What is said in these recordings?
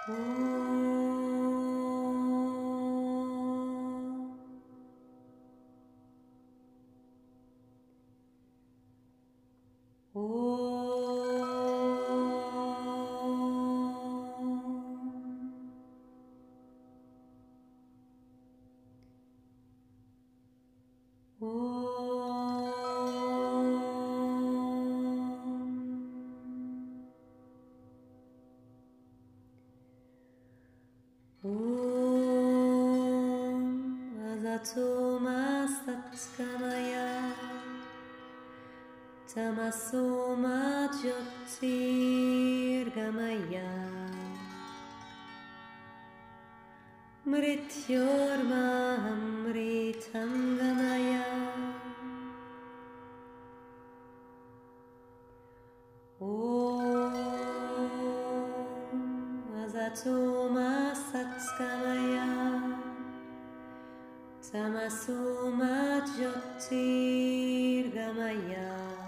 Azato ma satgamaya tamaso ma jyotirgamaya mrityorma amritangamaya Azato ma satgamaya tamaso ma jyotirgamaya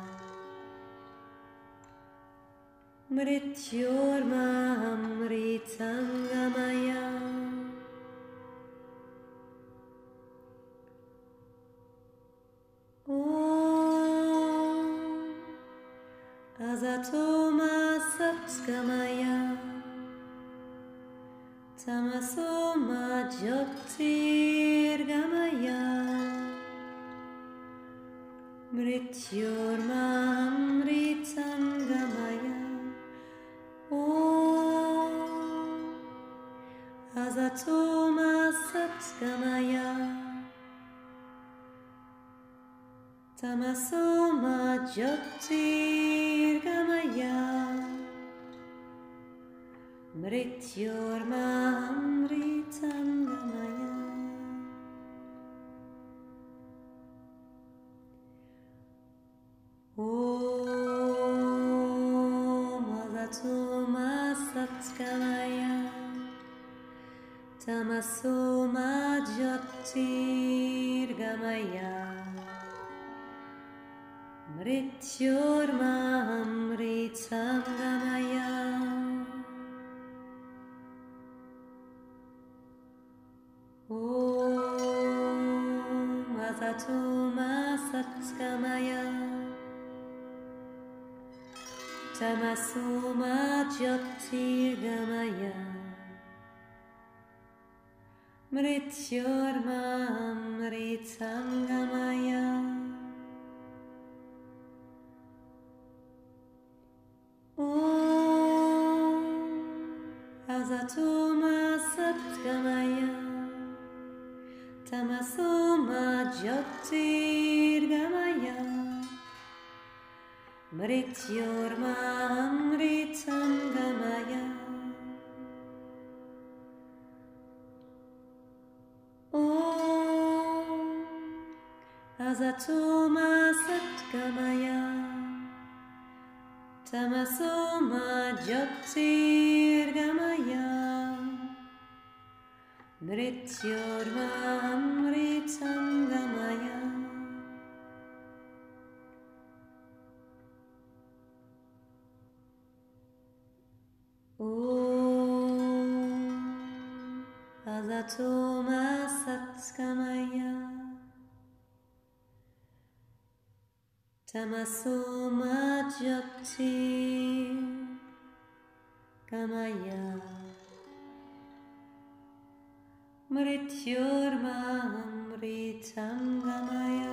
mrityorma amritangamaya Azato ma satgamaya tamaso ma jyotirgamaya mrityorma amritangamaya Azato ma satgamaya tamaso ma jyotirgamaya mrityorma amritangamaya Azato ma satgamaya tamaso ma jyotirgamaya mrityorma amritangamaya Azato ma satgamaya tamaso ma jyotirgamaya mrityorma amritangamaya Azato ma satgamaya tamaso ma jyotirgamaya mrityorma amritangamaya Azato ma satgamaya tamaso ma jyotirgamaya mrityorma amritangamaya Azato ma satgamaya tamaso ma jyotirgamaya mrityorma amritangamaya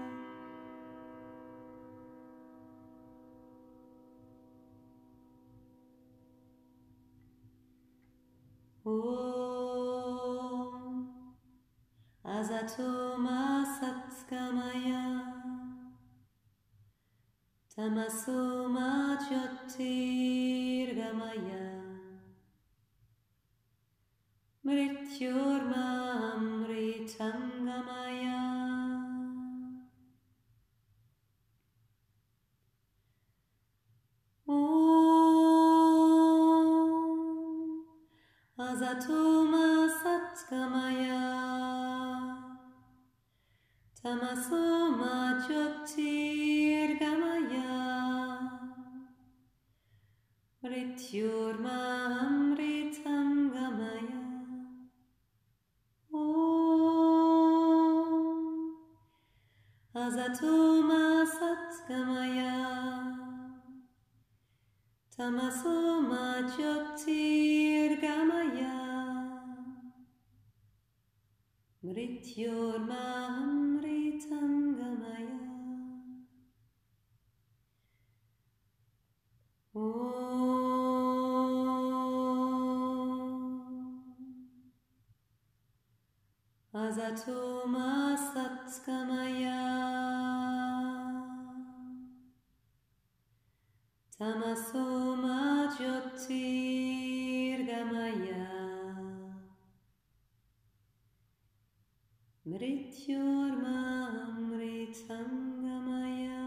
Azato ma satgamaya tamaso ma jyotirgamaya mrityorma amritangamaya Azato ma satgamaya tamaso ma jyotirgamaya mrityorma amritangamaya Asatoma Satgamaya Tamasoma Jyotirgamaya Mrityormamritam Gamaya. Asatoma Satgamaya Tamasoma Jyotirgamaya Mrityormamritam Gamaya.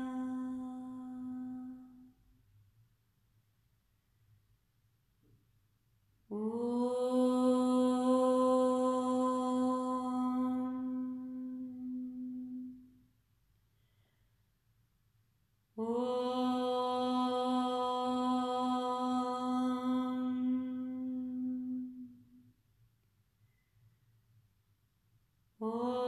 Oh